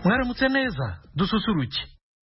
mwaramutse neza dususuruke.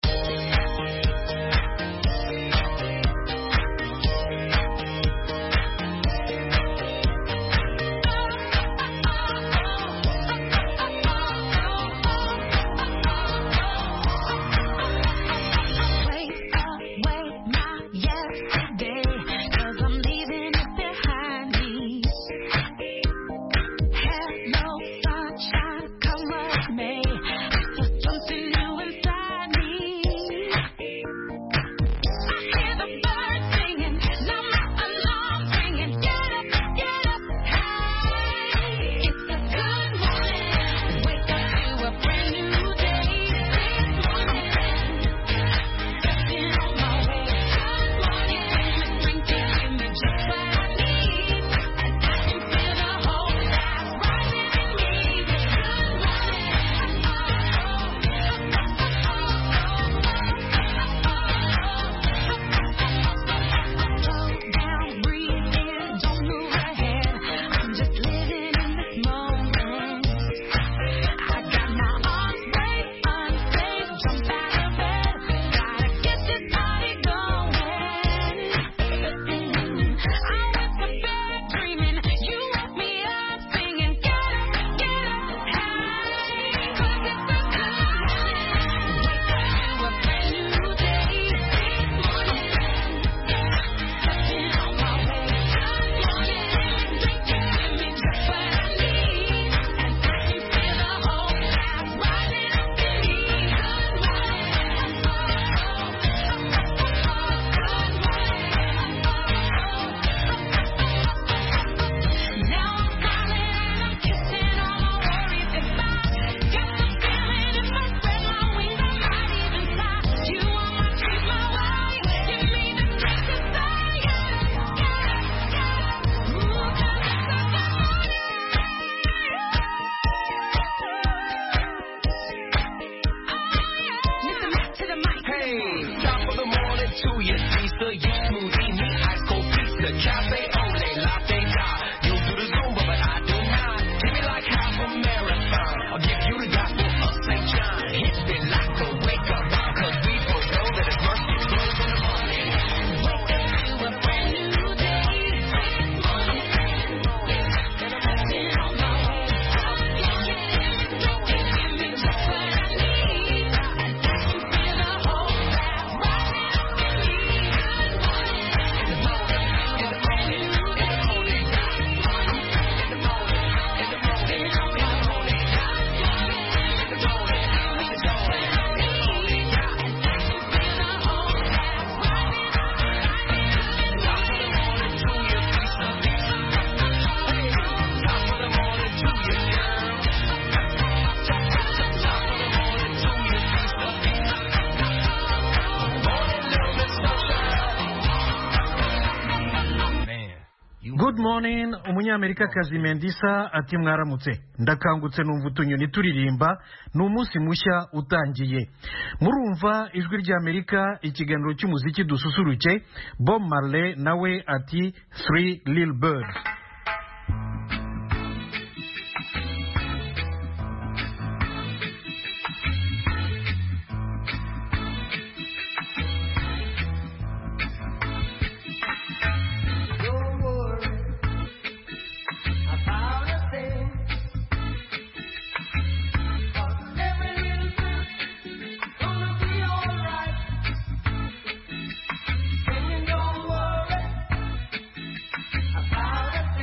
Good morning, umunyamerikakazi Mendisa ati mwaramutse. Ndakangutse numva utunyoni turirimba, ni umunsi mushya utangiye. Murumva ijwi ry'Amerika, ikiganiro cy'umuziki dususuruke. Bob Marley nawe ati Three Little Birds. About a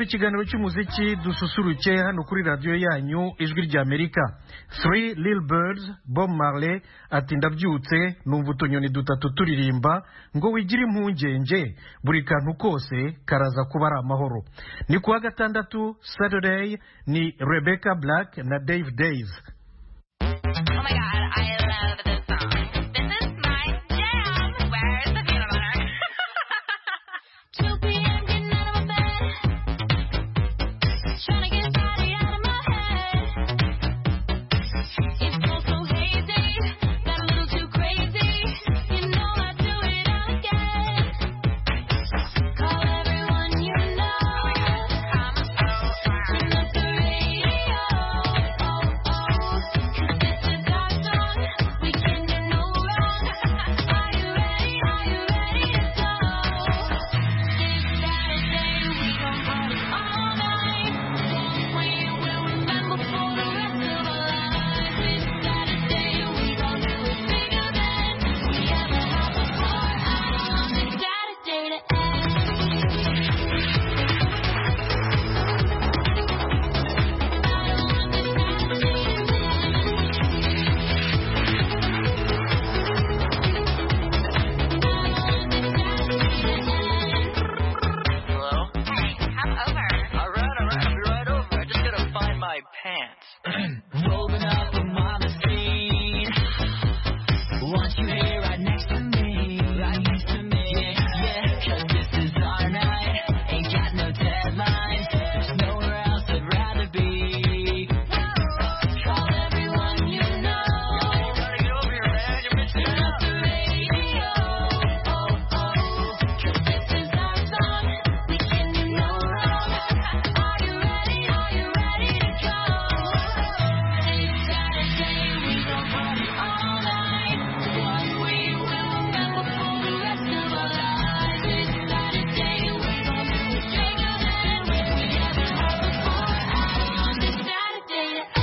ikiganiro cy'umuziki dususuruke hano kuri radiyo yanyu ijwi ry'Amerika. Three Little Birds, Bob Marley ati ndabyutse numva utunyoni dutatu turirimba ngo wigire impungenge buri kantu kose karaza kuba ari amahoro. Ni kuwa gatandatu Saturday, ni Rebecca Black na Dave Days. Oh my God, I love this song. This is my jam. Where's the peanut butter? 2 p.m. getting out of my bed, trying to get body out of my head. It's all so hazy, got a little too crazy. You know I do it all again. Call everyone you know. Turn up the radio. Oh, oh. 'Cause this is our song. We can do no wrong. Are you ready? Are you ready to go? This Saturday we gon' party all night. One we will remember for the rest of our lives. This Saturday we gon' do it bigger than we ever have before. I don't want this Saturday to Hello? Hey, come over. All right, I'll be right over. I just gotta find my pants. Rolling up on Mama Street. Want you here right next to me. Right next to me. Yeah, 'cause this is our night. Ain't got no deadline. There's nowhere else I'd rather be. Call everyone you know. Gotta get over here, man. You're missing Turn up out. the radio. Oh, oh. 'Cause this is our song. We can do no wrong. Are you ready? Are you ready to go? This Saturday we gon' party all night. One we will remember for the rest of our lives. This Saturday we gon' do it bigger than we ever have before. I don't want this Saturday to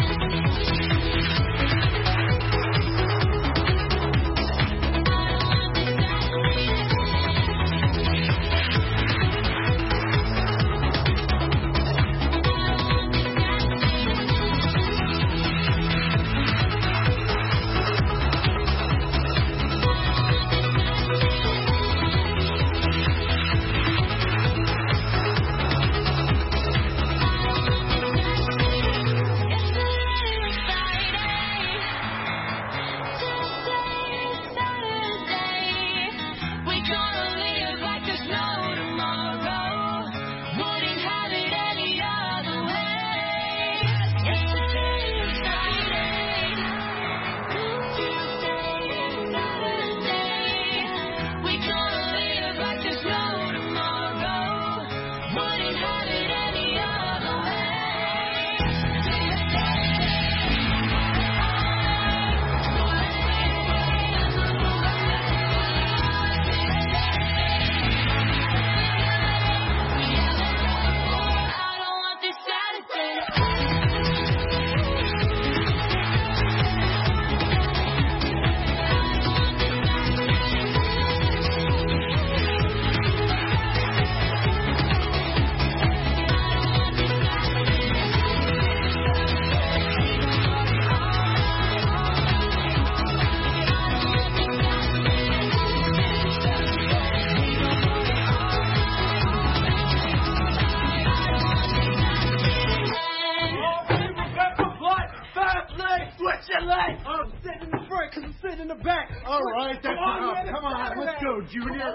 I'm sitting in the front because I'm sitting in the back. All right, that's enough. Come on, let's go, Junior.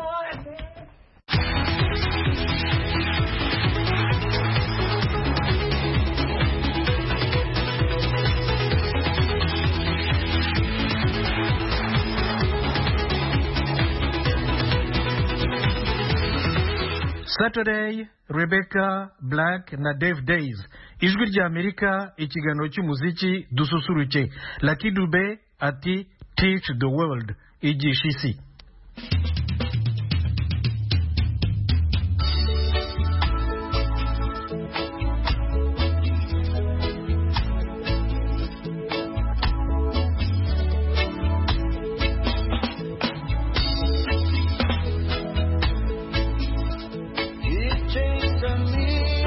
Saturday, Rebecca Black na Dave Days. Ijwi ry'Amerika, ikiganiro cy'umuziki dususuruke. Lucky Dube ati Teach the World, igisha isi. It takes a million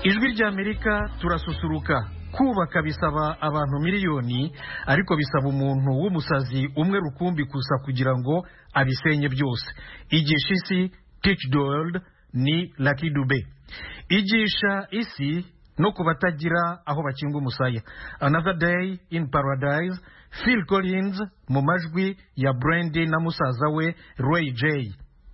ijwi ry'Amerika turasusuruka kubaka bisaba abantu miliyoni ariko bisaba umuntu w'umusazi umwe rukumbi gusa kugira ngo abisenye byose. Igisha isi Teach the World ni Lucky Dube. Igisha isi no kubatagira aho bakinga umusaya. Another Day in Paradise, Phil Collins mu majwi ya Brandy na musaza we Ray J.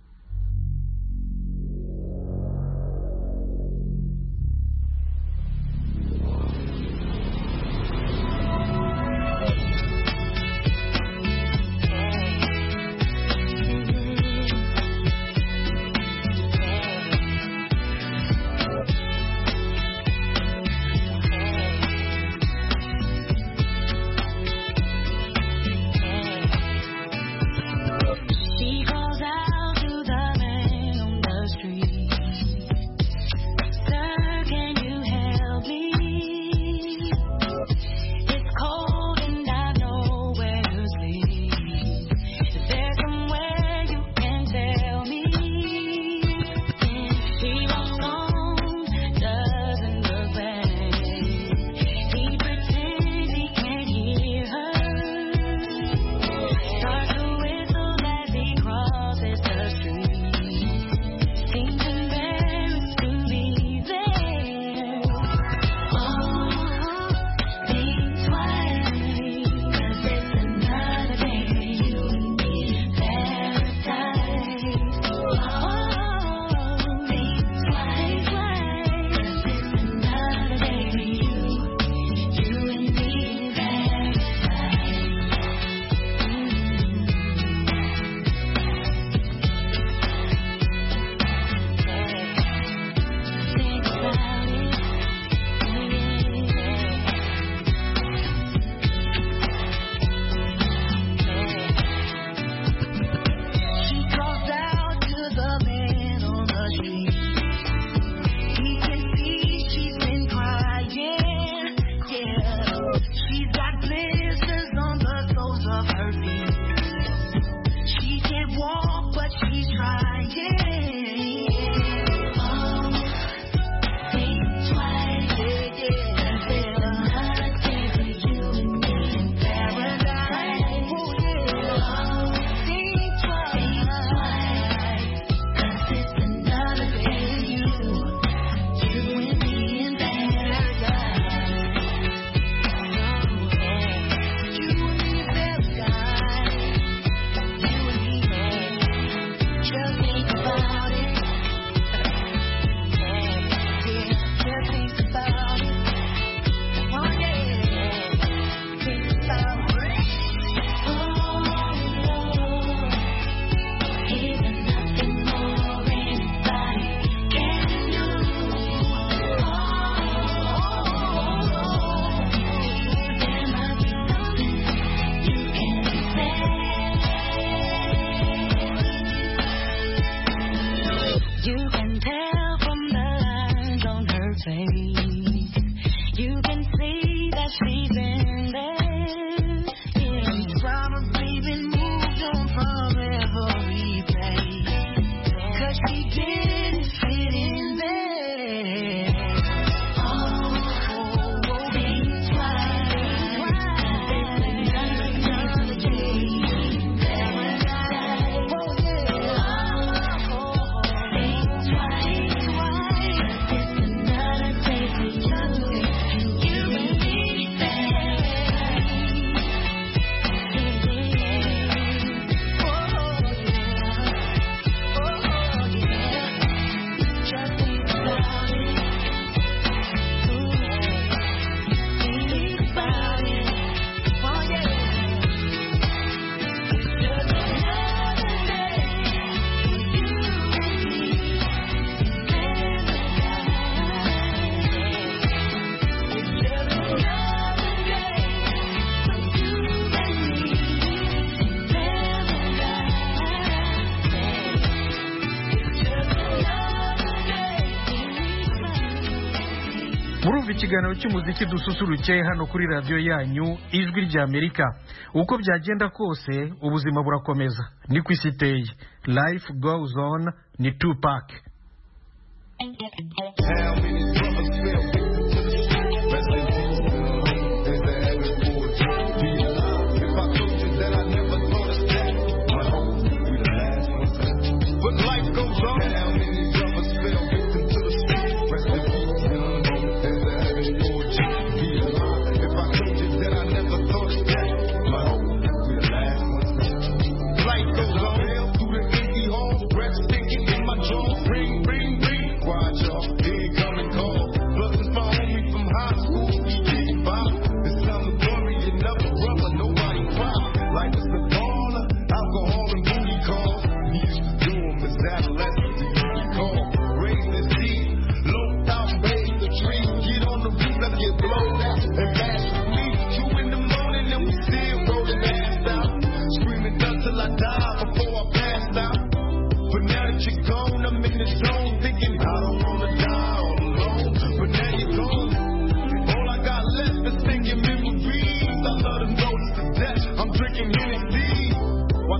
murumva ikiganiro cy'umuziki dususuruke hano kuri radiyo yanyu ijwi ry'Amerika. Uko byagenda kose ubuzima burakomeza, ni ku isi iteye. Life goes on ni Tupac. How many brothers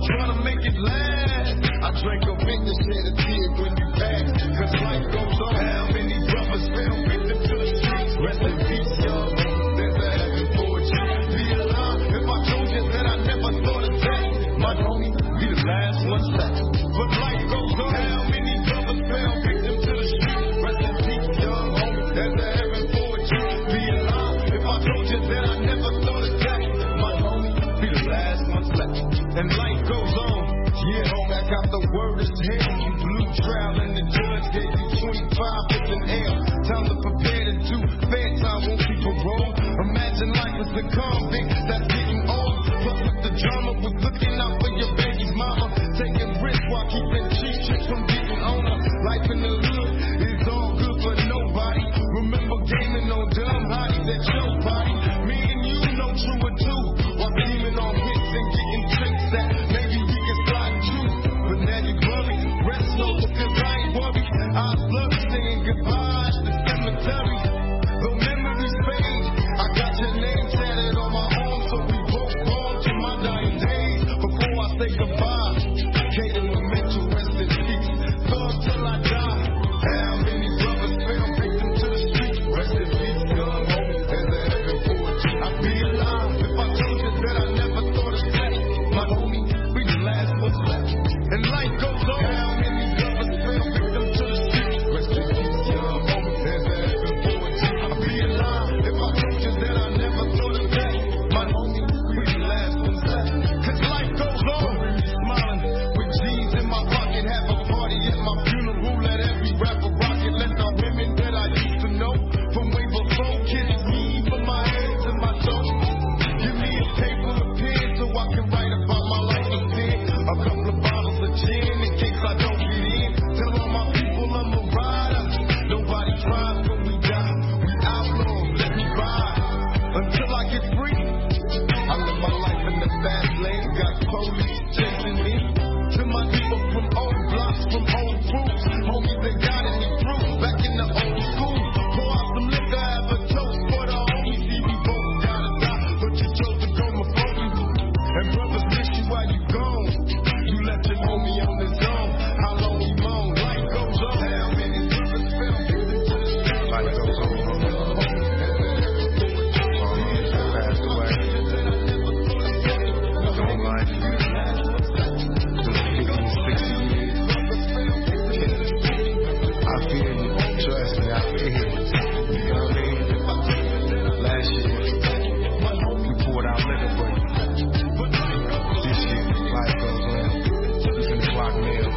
trying to make it last. I drank a bit to shed a tear when you pass. Cause life goes on. How many brothers fell victim to the streets? Rest in peace, young. There's a heaven for you. Be alive if I told you that I never thought of that. My homie, be the last one left. But life goes on. How many brothers fell victim to the streets? Rest in peace, young homie. There's a heaven for you. Be alive if I told you that I never thought of that. My homie, be the last one left. And life goes on. Yeah, homie, I got the word is hell. You blue trial and the judge gave you 25 with an L. Time to prepare to do fair time, won't be parole. Imagine life as a convict that's getting old. Plus with the drama was looking out for your baby's mama. Taking risks while keeping cheap chicks from getting on her. Life in the hood is all good for nobody. Remember gaming on dumb hotties at your party. Me and you know true or two. While scheming on hits and getting tricks that maybe we can slide too. But now you worry, rest slow because I ain't worried. I love saying goodbye to the cemetery. Though memories fade, I got your name tatted on my arm, so we both born to my dying days. Before I say goodbye, Kaden Memento, rest in peace. Thug till I die. How many brothers fell victim to the streets? Rest in peace, young homie. There's a heaven for you. I'd be alive if I told you that I never thought of that. My homie, we the last ones left. And life goes on. How many brothers fell victim to the streets? Rest in peace, young homie. There's a heaven for you. I'd be alive if I told you that I never thought of that. My homie, we the last ones left. Cause life goes on. Smiling with jeans in my pocket. Have a party at my funeral. Let every rapper rock it. Let the women that I used to know from way before kiss me from my head to my toes. Give me a paper and pen so I can write about my life of sin. A couple of bottles of gin in case I don't get in. Tell all my people I'm a rider. Nobody cries when we die. We outlaws, let me ride until I get free. I live my life in the fast lane. Got police chasing me. To my people from old blocks, from old crews. Homies that got me through. Back in the old school. Pour out some liquor, have a toast for the homies. See, we both gotta die, but you chose to go before you. And brothers miss you while you gone. You left your homie on his own. How long he moan? Life goes on. How many brothers fell victim to the streets? Life goes on. Passed away. Long life. 60 years. I feel you. Trust me, I feel you. You know what I mean? Last year, we poured out liquor for you. This year, life goes on. It's in the clock now.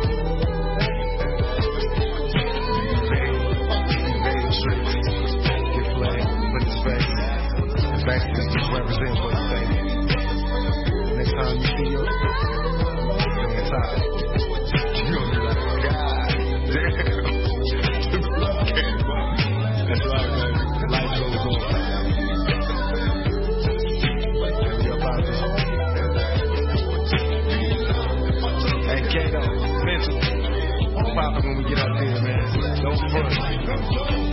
You made tricks. Get flagged. Put his face. The back just represent what you think. Next time you see your inside, you're gonna be like, God damn. That's right, man. Life goes on. You're about this. Hey, Kato, mental. Pop it when we get out there, man. Don't front.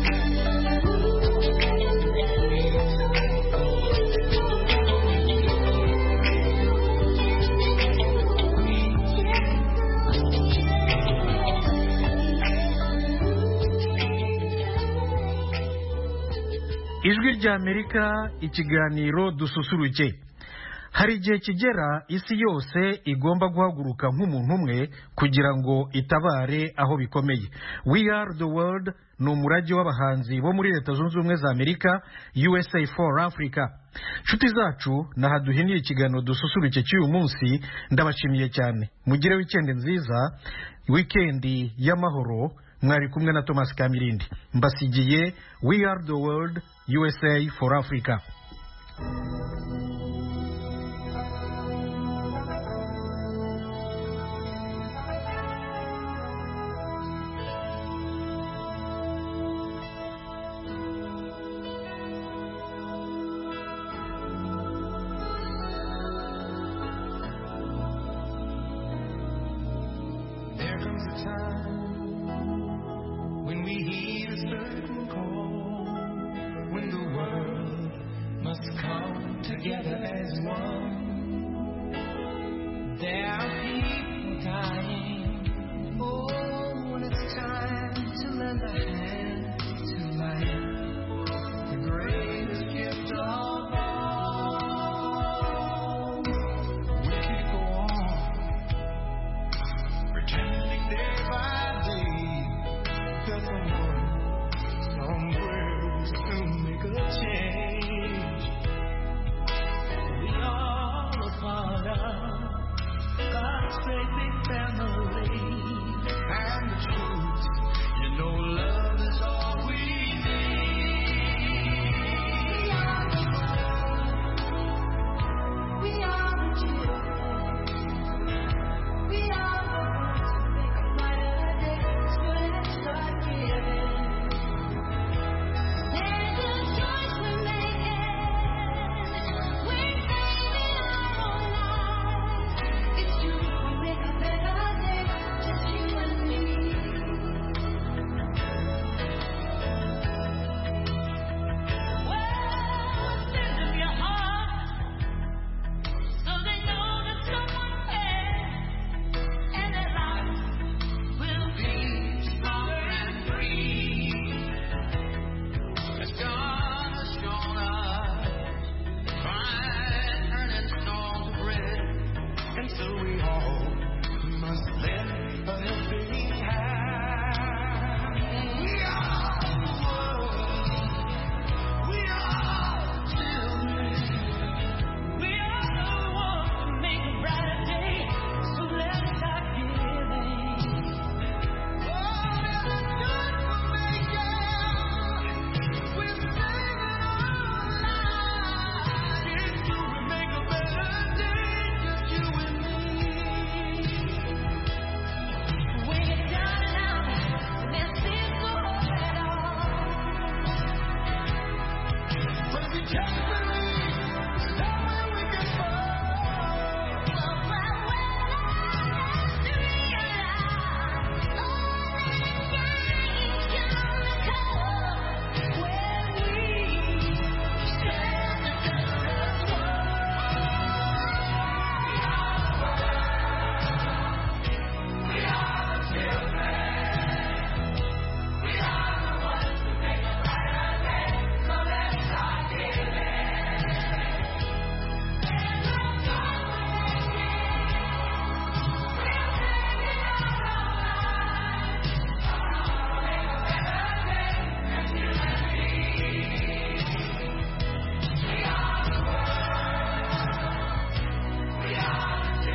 ijwi ry'Amerika, ikiganiro dususuruke. Hari igihe kigera isi yose igomba guhaguruka nk'umuntu umwe kugira ngo itabare aho bikomeye. We Are the World ni umurage w'abahanzi bo muri Leta Zunze Ubumwe za Amerika, USA for Africa. Nshuti zacu, nahaduhiniye ikiganiro dususuruke cy'uyu munsi. Ndabashimiye cyane. Mugire weekend nziza, weekend y'amahoro. Mwari kumwe na Thomas Kamirindi. Mbasigiye We Are the World, USA for Africa. There comes a time when we hear a certain call, when the world must come together as one. There are people dying. Oh, when it's time to lend a hand to life, the greatest gift of all. We could go on, pretending day by day that somewhere we'll soon make a change. We are a part of God's great